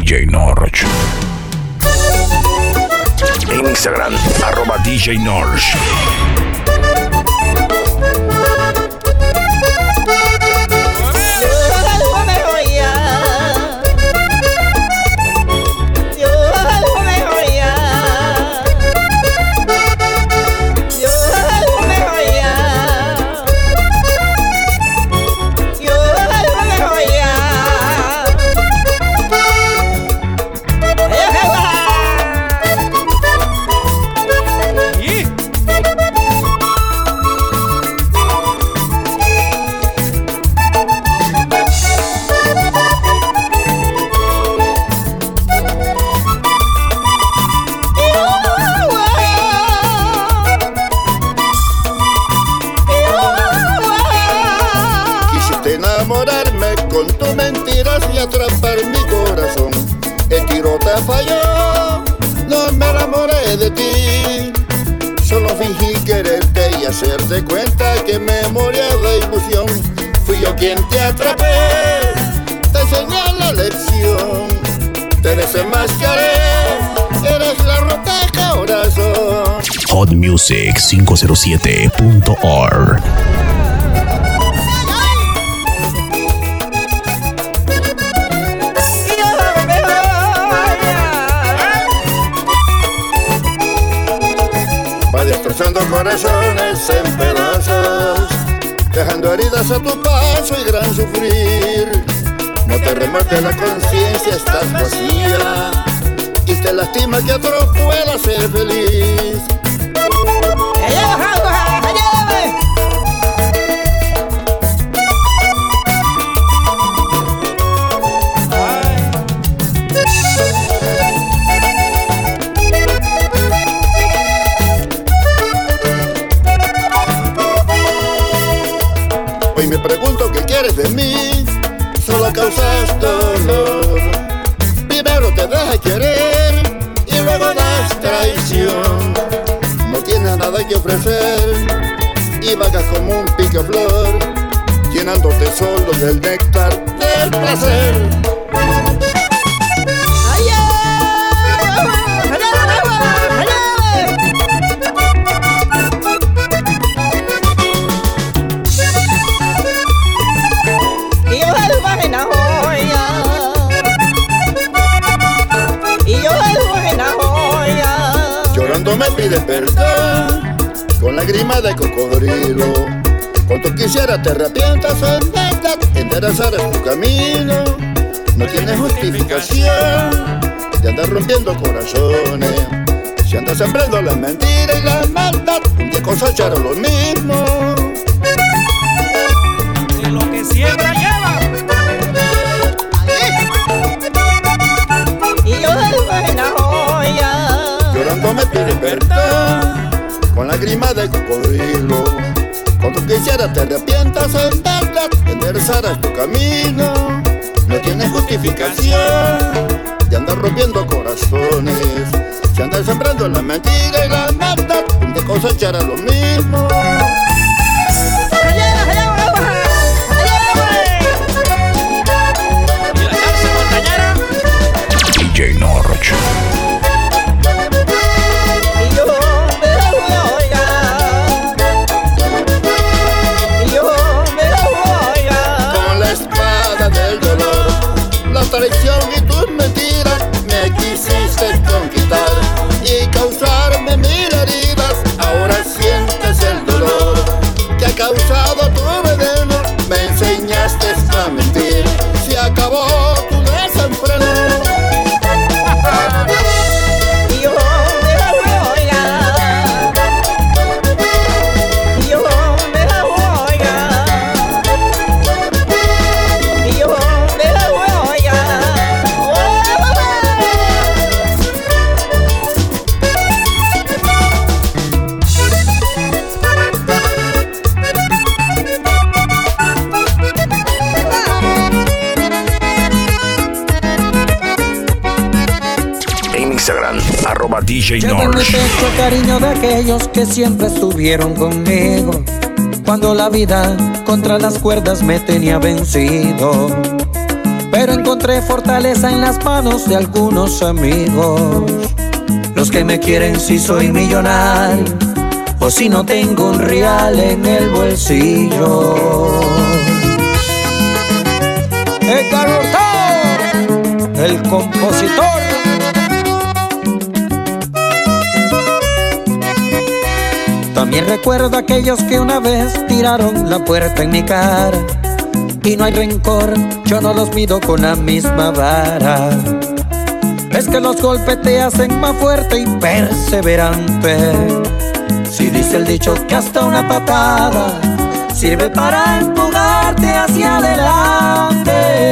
DJ Norch. Instagram, @DJ Norch. Enamorarme con tus mentiras y atrapar mi corazón. El tiro te falló, no me enamoré de ti. Solo fingí quererte y hacerte cuenta que me moría de ilusión. Fui yo quien te atrapé, te enseñé la lección. Te desenmascaré, eres la rota corazón. Hotmusic507.org. Destrozando corazones en pedazos, dejando heridas a tu paso y gran sufrir. No te remuerde la conciencia, estás vacía y te lastima que otro pueda ser feliz. Hoy me pregunto qué quieres de mí, solo causas dolor. Primero te dejas querer y luego das traición. No tienes nada que ofrecer y vagas como un picaflor, llenándote solo del néctar del placer. Llorando me pides perdón, con lágrimas de cocodrilo. Cuanto quisiera te arrepientas, en verdad enderezarás tu camino. No tienes justificación de andar rompiendo corazones. Si andas sembrando la mentira y la maldad, de cosechar lo mismo. De lo que siembra lleva. Y yo de una joya. Llorando me pides perdón, con lágrimas de cocodrilo. Cuando quisiera te arrepientas, en verdad enderezarás tu camino. No tienes justificación de andar rompiendo corazones. Si andas sembrando la mentira y la maldad, de cosechar lo mismo. DJ Norch. Traición y tus mentiras me quisiste conquistar y causarme mil heridas. Ahora sientes el dolor que ha causado tu veneno. Me enseñaste a mentir, se acabó tu desenfreno. Instagram, @DJ Llevo en mi Norch. pecho el cariño de aquellos que siempre estuvieron conmigo cuando la vida contra las cuerdas me tenía vencido. pero encontré fortaleza en las manos de algunos amigos. Los que me quieren si soy millonario o si no tengo un real en el bolsillo. Edgar Hurtado, el compositor. También recuerdo a aquellos que una vez tiraron la puerta en mi cara. Y no hay rencor, yo no los mido con la misma vara. Es que los golpes te hacen más fuerte y perseverante. Si dice el dicho que hasta una patada sirve para empujarte hacia adelante.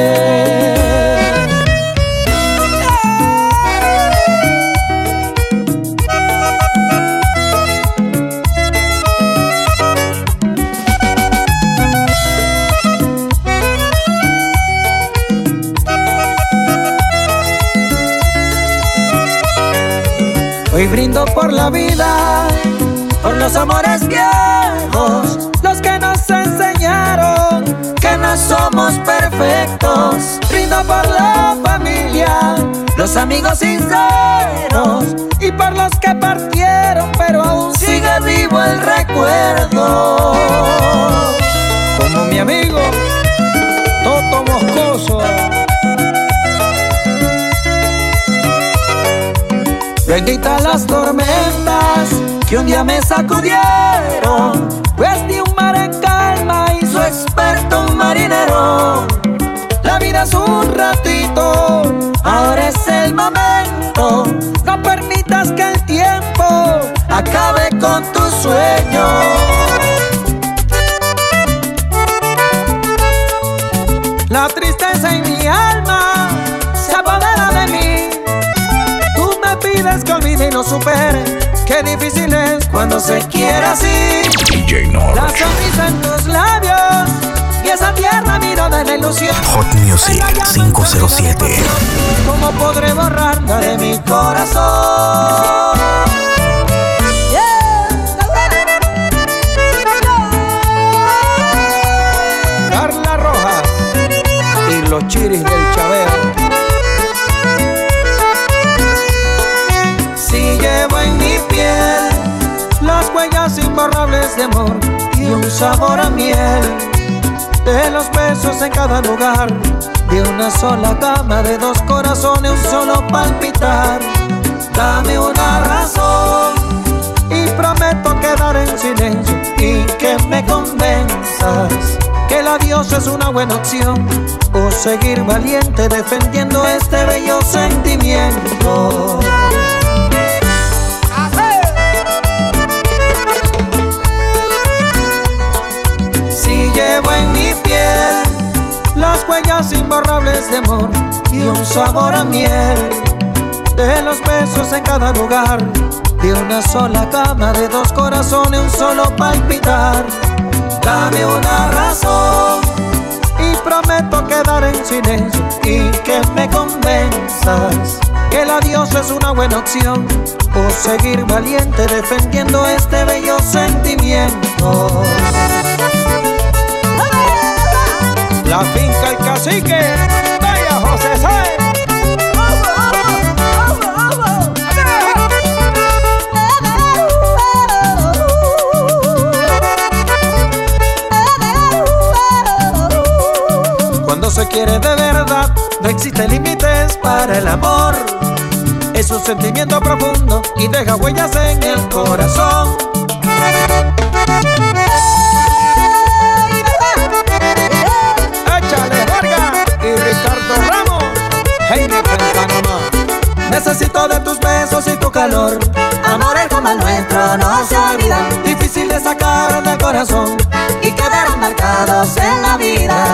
Hoy brindo por la vida, por los amores viejos, los que nos enseñaron que no somos perfectos. Brindo por la familia, los amigos sinceros y por los que partieron, pero aún sigue vivo el recuerdo. Como mi amigo Toto Moscoso. Bendita las tormentas que un día me sacudieron, pues di un mar en calma y su experto un marinero. La vida es un ratito, ahora es el momento. No permitas que el tiempo acabe con tus sueños. La tristeza en mi alma se apodera de mí. Pides que olvide y no supere, qué difícil es cuando se quiere así. DJ Norch. La sonrisa en tus labios y esa tierna mirada de la ilusión. Hot Music 507. ¿Cómo podré borrarla de mi corazón? Carla Rojas y los chiris del Chavero. Llevo en mi piel las huellas imborrables de amor y un sabor a miel de los besos en cada lugar, de una sola cama, de dos corazones, un solo palpitar. Dame una razón y prometo quedar en silencio y que me convenzas que el adiós es una buena opción, o seguir valiente defendiendo este bello sentimiento. Llevo en mi piel las huellas imborrables de amor y un sabor a miel de los besos en cada lugar, de una sola cama, de dos corazones, un solo palpitar. Dame una razón y prometo quedar en silencio y que me convenzas que el adiós es una buena opción, o seguir valiente defendiendo este bello sentimiento. La finca El Cacique, vaya José Sáez. Cuando se quiere de verdad, no existen límites para el amor. Es un sentimiento profundo y deja huellas en el corazón. Necesito de tus besos y tu calor. Amores como el nuestro no se olvidan, difícil de sacar del corazón y quedaron marcados en la vida.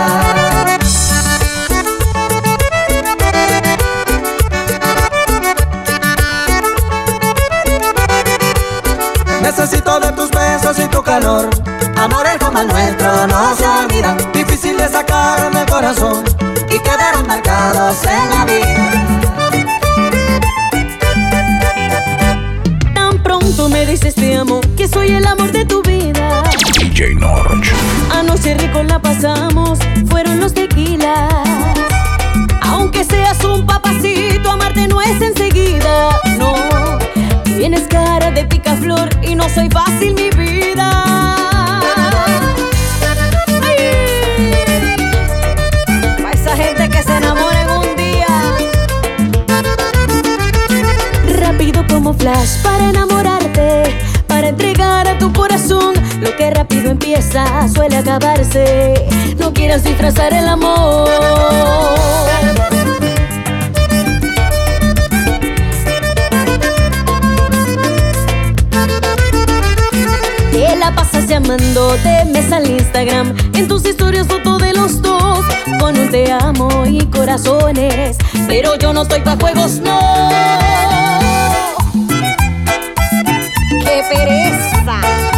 Necesito de tus besos y tu calor. Amores como el nuestro no se olvidan, difícil de sacar del corazón y quedaron marcados en la vida. Me dices te amo, que soy el amor de tu vida. DJ Norch. Anoche rico la pasamos, fueron los tequilas. amarte no es enseguida, no. Tienes cara de picaflor y no soy fácil mi vida. Pa' esa gente que se enamora en un día. Rápido como flash para enamorarte, para entregar a tu corazón. Lo que rápido empieza suele acabarse. No quieras disfrazar el amor. Te la pasas llamándote, me sale Instagram. En tus historias foto de los dos, con un te amo y corazones. Pero yo no estoy pa' juegos, no. ¡Qué pereza!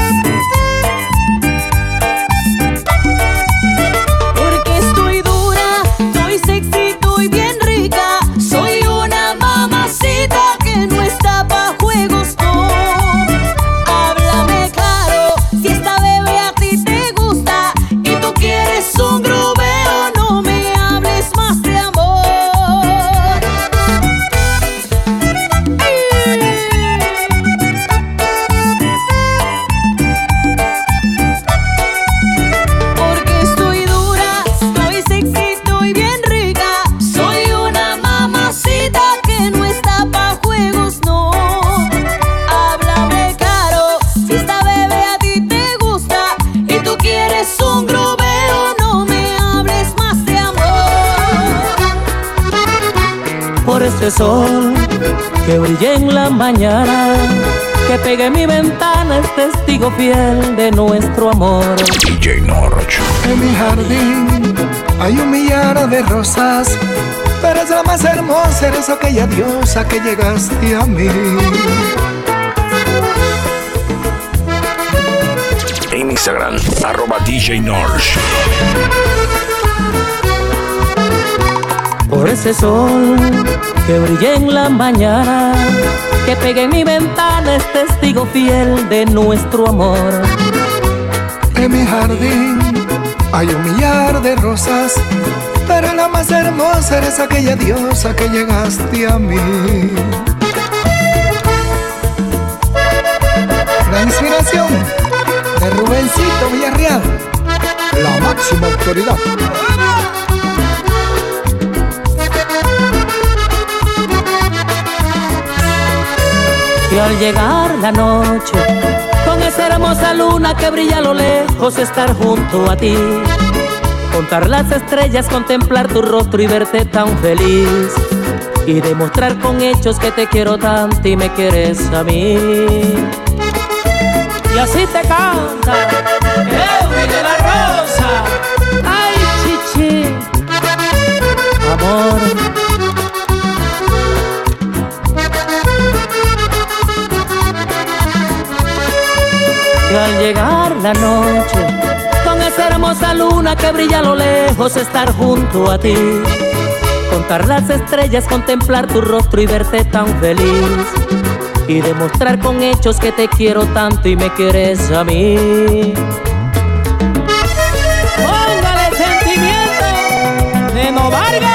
Porque estoy dura, estoy sexy, estoy bien rica. Soy una mamacita que no está pa' juegos, no. Háblame claro, si esta bebé a ti te gusta y tú quieres un grubeo, no me hables más de amor. Porque estoy dura, estoy sexy, estoy bien rica. Soy una mamacita que no está pa' juegos, no. Háblame claro, si esta bebé a ti te gusta y tú quieres un grubeo, no me hables más de amor. Por este sol que brilla en la mañana, que pegue en mi ventana, es testigo fiel de nuestro amor. DJ Norch. En mi jardín hay un millar de rosas, pero es la más hermosa, eres aquella diosa que llegaste a mí. En Instagram, @DJ Norch. Por ese sol que brilla en la mañana, que pegue en mi ventana, es testigo fiel de nuestro amor. En mi jardín hay un millar de rosas, pero la más hermosa eres aquella diosa que llegaste a mí. La inspiración de Rubencito Villarreal, la máxima autoridad. Y al llegar la noche, con esa hermosa luna que brilla a lo lejos, estar junto a ti, contar las estrellas, contemplar tu rostro y verte tan feliz, y demostrar con hechos que te quiero tanto y me quieres a mí. Y así te canta Eury de la Rosa. Ay, chichi, amor. Y al llegar la noche, con esa hermosa luna que brilla a lo lejos, estar junto a ti, contar las estrellas, contemplar tu rostro y verte tan feliz, y demostrar con hechos que te quiero tanto y me quieres a mí. Póngale sentimiento, Neno Vargas.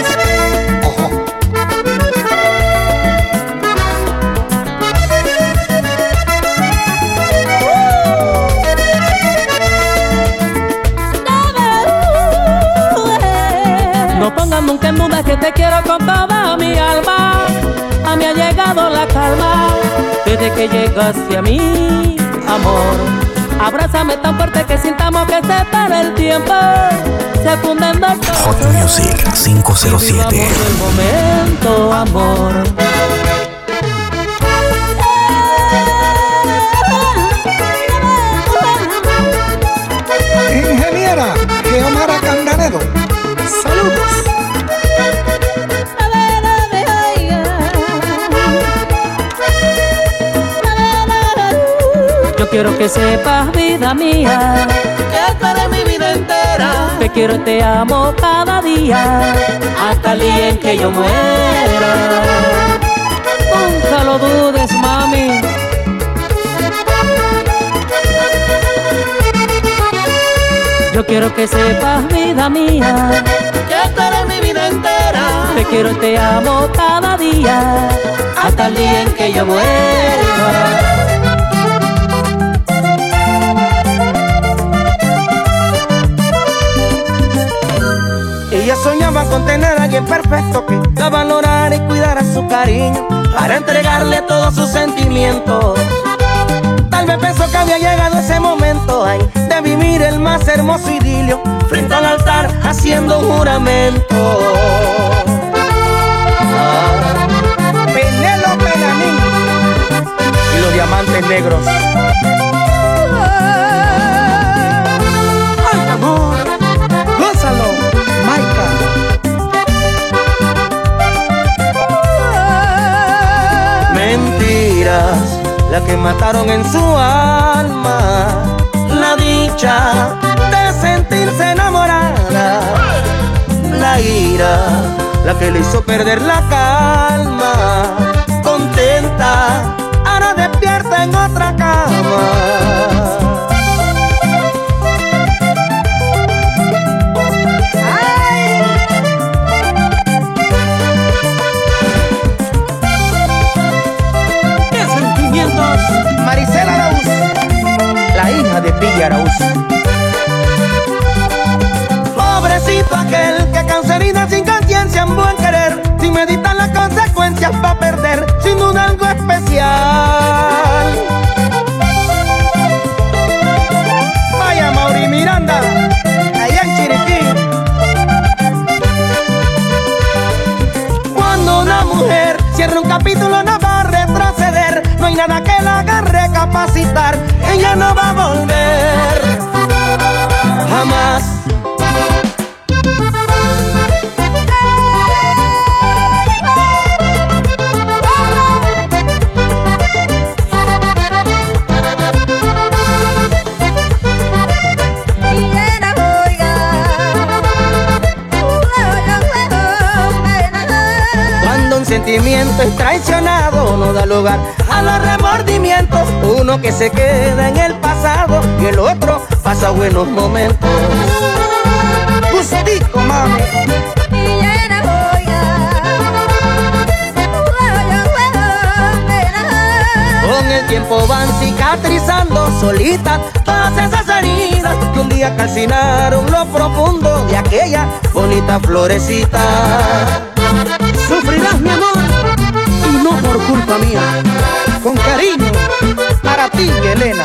No pongas nunca en duda que te quiero con toda mi alma. A mí ha llegado la calma desde que llegaste a mí, amor. Abrázame tan fuerte que sintamos que se para el tiempo. Se funden dos cosas. Hot Music 507. Y vivamos el momento, amor. Ingeniera Geomara Candanedo, saludos. Yo quiero que sepas, vida mía, que estaré mi vida entera. Te quiero y te amo cada día, hasta el día en que yo muera. Nunca lo dudes, mami. Yo quiero que sepas, vida mía, que estaré mi vida entera. Te quiero y te amo cada día. día, hasta el día en que yo muera. Ella soñaba con tener a alguien perfecto que la valorara y cuidara su cariño para entregarle todos sus sentimientos. Tal vez pensó que había llegado ese momento, ay, de vivir el más hermoso idilio frente al altar haciendo un juramento. Penélope Lanín y los diamantes negros. Ay, amor, gózalo, Maica. Mentiras, la que mataron en su alma, la dicha de sentirse enamorada, la ira, la que le hizo perder la calma, contenta, ahora despierta en otra cama. Maricela Arauz, la hija de Pilla Arauz. Pobrecito aquel que cansa herida sin conciencia en buen querer, sin meditar las consecuencias va a perder sin duda algo especial. Vaya Mauri Miranda, allá en Chiriquí. Cuando una mujer cierra un capítulo no va a retroceder, no hay nada que la haga recapacitar, ella no va a volver jamás. Cuando un sentimiento es traicionado no da lugar a los remordimientos, uno que se queda en el pasado y el otro pasa buenos momentos. Justico, mami. Con el tiempo van cicatrizando solitas todas esas heridas que un día calcinaron lo profundo de aquella bonita florecita. Sufrirás, mi amor, y no por culpa mía. Con cariño, para ti, Elena.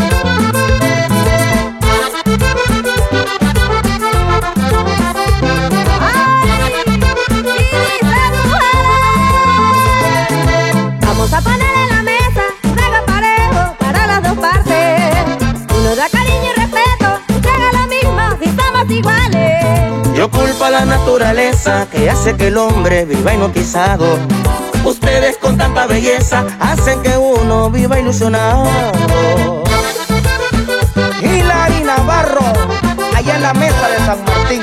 Vamos a poner en la mesa juego parejo para las dos partes. Uno da cariño y respeto, se haga lo mismo si somos iguales. Yo culpo a la naturaleza que hace que el hombre viva hipnotizado. Ustedes con tanta belleza hacen que uno viva ilusionado. Hilary Navarro, allá en la mesa de San Martín.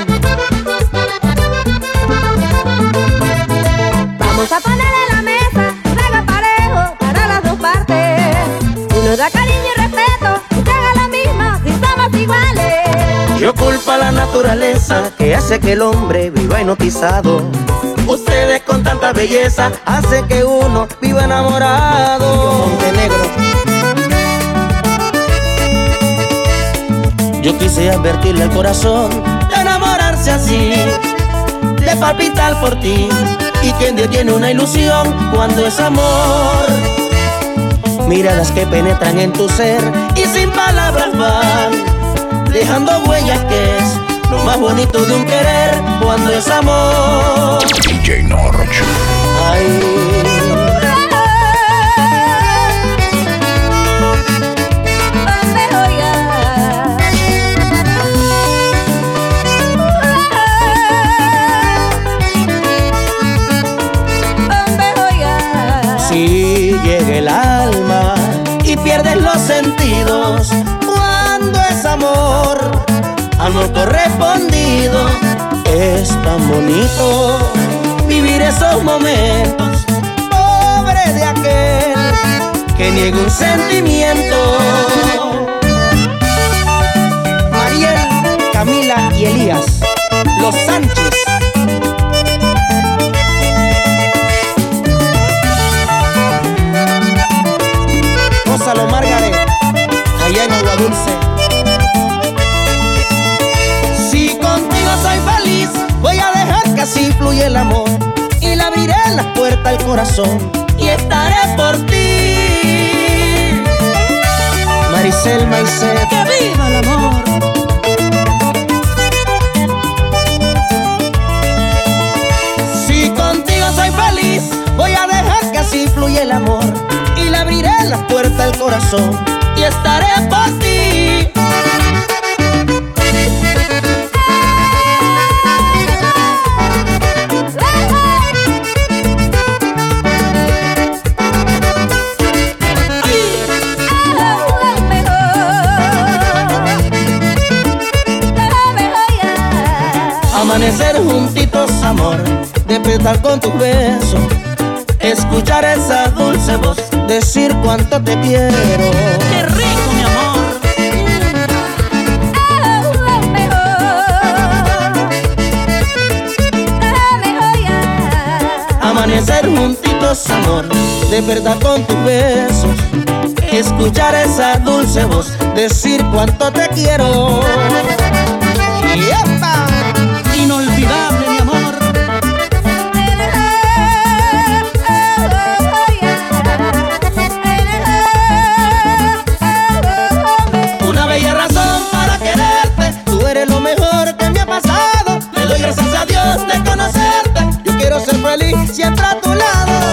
Vamos a poner en la mesa juego parejo para las dos partes. Uno da cariño y respeto, se haga lo mismo si somos iguales. Yo culpo a la naturaleza que hace que el hombre viva hipnotizado. Ustedes con tanta belleza hacen que uno viva enamorado. Montenegro. Yo quise advertirle al corazón de enamorarse así, de palpitar por ti, y quien tiene una ilusión cuando es amor. Miradas que penetran en tu ser y sin palabras van, dejando huellas que es lo más bonito de un querer cuando es amor. DJ Norch. Ay. Si llega el alma y pierdes los sentidos cuando es amor correspondido, es tan bonito vivir esos momentos. Pobre de aquel que niega un sentimiento. Mariel, Camila y Elías, los Sánchez. las puertas al corazón y estaré por ti. Maricel Maicet, ¡que viva el amor! Si contigo soy feliz, voy a dejar que así fluya el amor y le abriré las puertas al corazón y estaré por ti. Amanecer juntitos, amor, despertar con tus besos, escuchar esa dulce voz, decir cuánto te quiero. ¡Qué rico, mi amor! Amanecer juntitos, amor, despertar con tus besos, escuchar esa dulce voz, decir cuánto te quiero. ¡Yepa! Inolvidable, mi amor. Una bella razón para quererte, tú eres lo mejor que me ha pasado. Le doy gracias a Dios de conocerte, yo quiero ser feliz siempre a tu lado.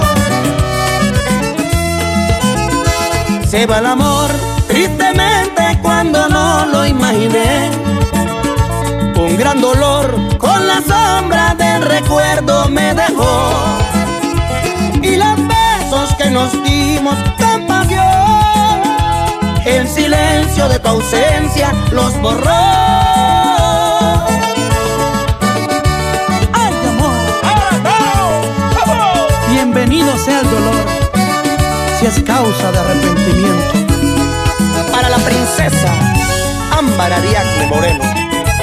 Se va el amor tristemente cuando no lo imaginé. Un gran dolor con la sombra del recuerdo me dejó, y los besos que nos dimos con pasión, el silencio de tu ausencia los borró. ¡Ay, amor! Bienvenido sea el dolor, si es causa de arrepentimiento. Para la princesa Ámbar Ariadne Moreno.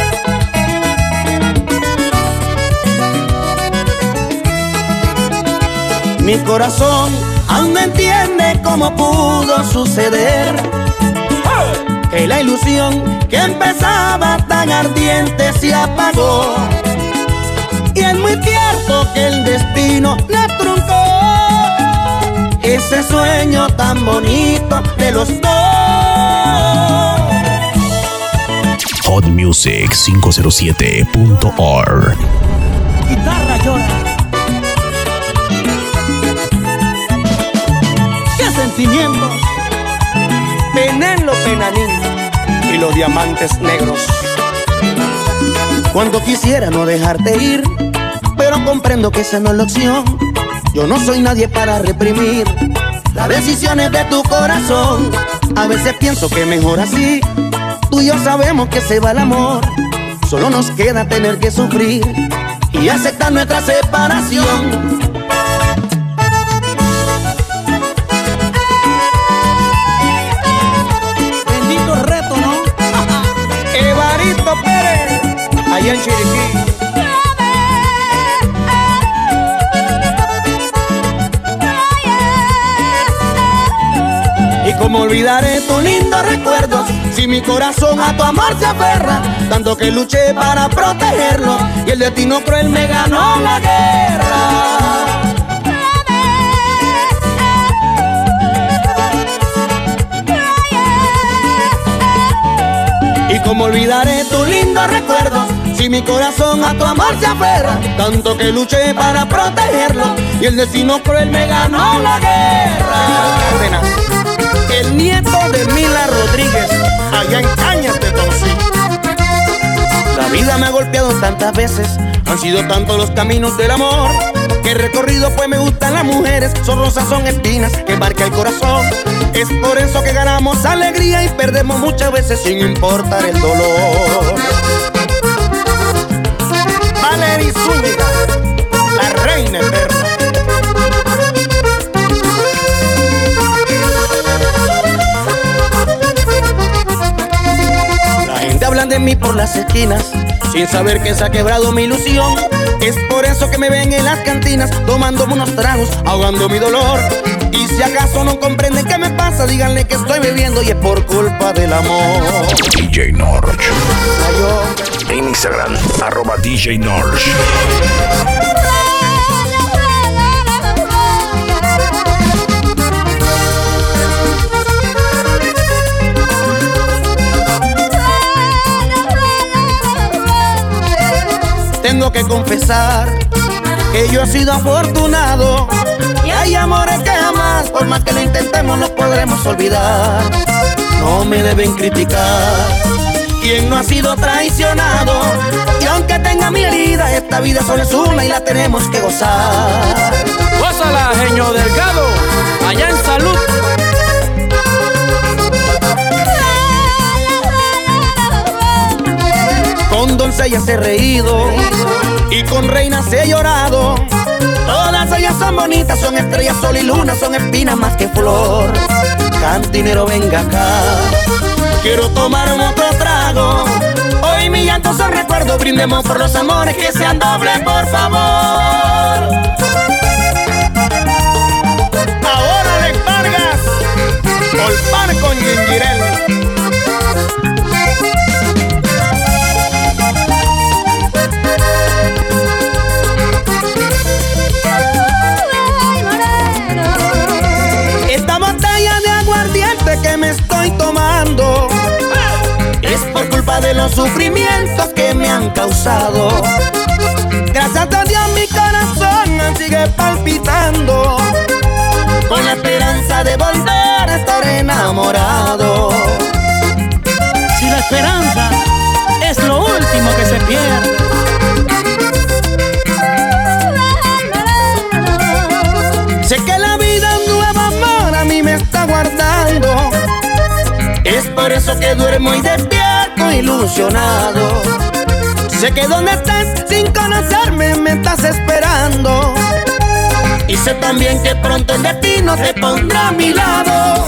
Mi corazón aún no entiende cómo pudo suceder que la ilusión que empezaba tan ardiente se apagó, y es muy cierto que el destino nos truncó ese sueño tan bonito de los dos. hotmusic507.org. Guitarra llora. ¡Qué sentimientos! Penélope Nanín y los diamantes negros. Cuando quisiera no dejarte ir, pero comprendo que esa no es la opción. Yo no soy nadie para reprimir las decisiones de tu corazón. A veces pienso que mejor así. Tú y yo sabemos que se va el amor, solo nos queda tener que sufrir y aceptar nuestra separación. Bendito reto, ¿no? Evaristo Pérez, allá en Chiriquí. Y cómo olvidaré tus lindos recuerdos si mi corazón a tu amor se aferra, tanto que luché para protegerlo y el destino cruel me ganó la guerra. Y cómo olvidaré tus lindos recuerdos si mi corazón a tu amor se aferra, tanto que luché para protegerlo y el destino cruel me ganó la guerra. El nieto de Mila Rodríguez, allá en Cañas de Toncí. La vida me ha golpeado tantas veces, han sido tantos los caminos del amor que he recorrido, pues me gustan las mujeres, son rosas, son espinas que marca el corazón. Es por eso que ganamos alegría y perdemos muchas veces sin importar el dolor. Valery Zúñiga, la reina eterna. Hablan de mí por las esquinas sin saber que se ha quebrado mi ilusión. Es por eso que me ven en las cantinas tomándome unos tragos, ahogando mi dolor. Y si acaso no comprenden qué me pasa, díganle que estoy bebiendo y es por culpa del amor. DJ Norch. En Instagram, @DJ Norch. que confesar que yo he sido afortunado y hay amores que jamás, por más que lo intentemos, no podremos olvidar. No me deben criticar quien no ha sido traicionado, y aunque tenga mi herida, esta vida solo es una y la tenemos que gozar. Gózala, Genio Delgado, allá en Salud. Con doncellas he reído y con reinas he llorado. Todas ellas son bonitas, son estrellas, sol y luna, son espinas más que flor. Cantinero, venga acá, quiero tomarme otro trago. Hoy mi llanto son recuerdos, brindemos por los amores que sean dobles, por favor. Ahora Alex Vargas, Olpar con Gingirel. Esta botella de aguardiente que me estoy tomando es por culpa de los sufrimientos que me han causado. Gracias a Dios mi corazón sigue palpitando, con la esperanza de volver a estar enamorado. Si la esperanza es lo último que se pierde, sé que la vida un nuevo amor a mí me está guardando. Es por eso que duermo y despierto ilusionado. Sé que donde estés sin conocerme me estás esperando, y sé también que pronto el destino te pondrá a mi lado.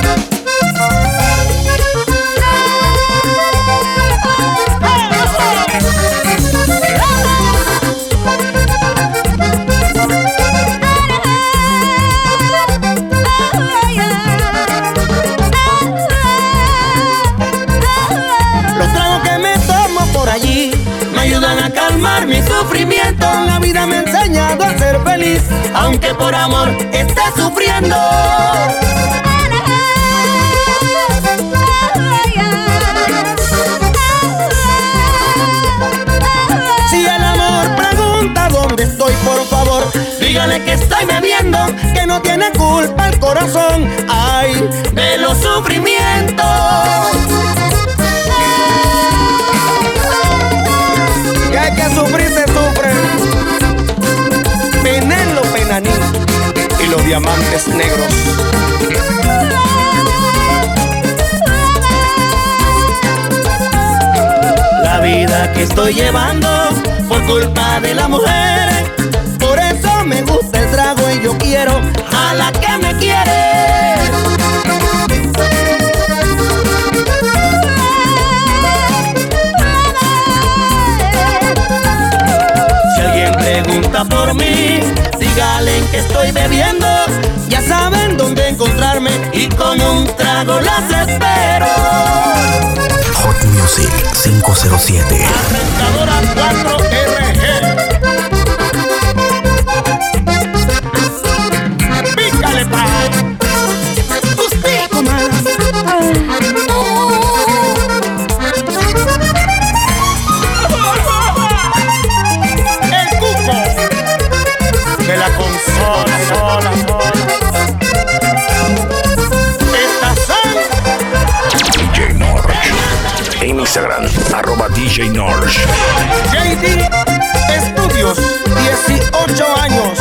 Los tragos que me tomo por allí me ayudan a calmar mi sufrimiento. La vida me ha enseñado a ser feliz, aunque por amor esté sufriendo. Si el amor pregunta dónde estoy, por favor, dígale que estoy bebiendo, que no tiene culpa el corazón, ay, de los sufrimientos. Que hay que sufrir, se sufre. Penélope Naní y los diamantes negros. La vida que estoy llevando por culpa de la mujer, por eso me gusta el trago y yo quiero a la que me quiere. Si alguien pregunta por mí, dígale que estoy bebiendo. Ya saben dónde encontrarme y con un trago las espero. Hot Music 507. Arrancadora 4RG. Pícale pa. Gustico más. El cuco de la consola. Estas son DJ Norch. En Instagram, @DJ Norch. JD Estudios, 18 años.